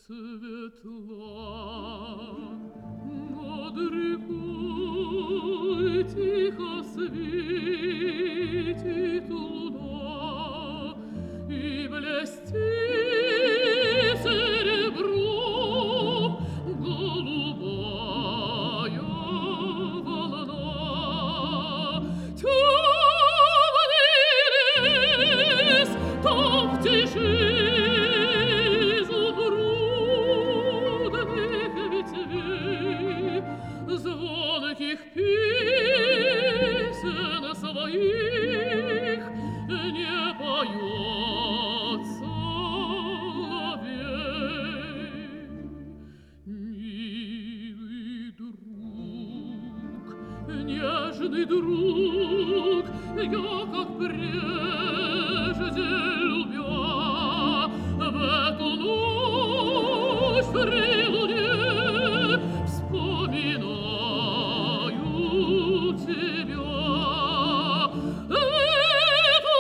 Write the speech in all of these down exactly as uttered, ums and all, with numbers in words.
светла над рекой тихо светит луна и блестит серебром голубая волна. Темный лес, там в тиши звонких песен своих не поет соловей. Милый друг, нежный друг, я, как прежде любя, в эту ночь при луне вспоминаю тебя. Эту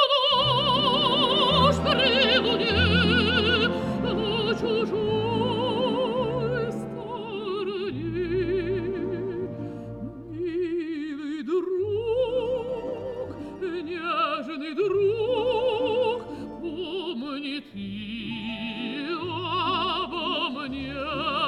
ночь при луне на чужой стороне. Милый друг, нежный друг, помни ты обо мне.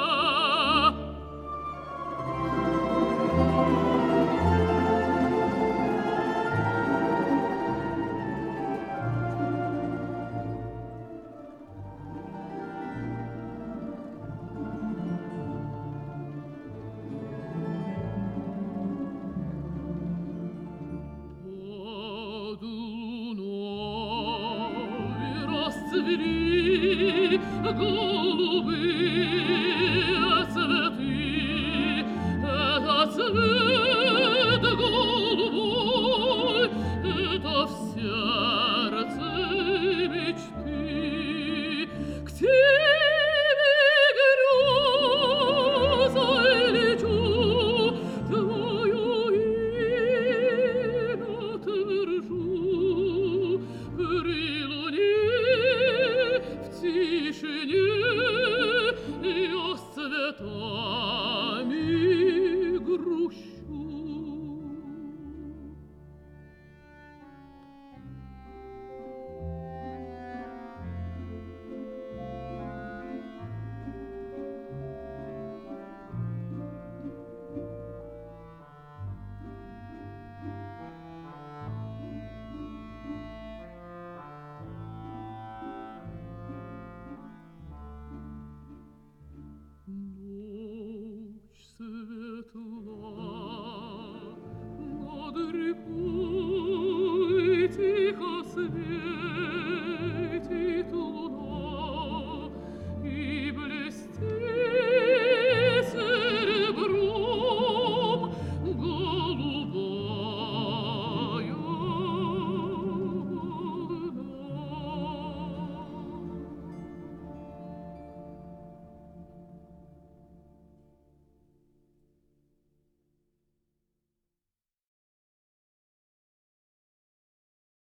Под луной расцвели голубые цветы. Это цвет голубой, это вся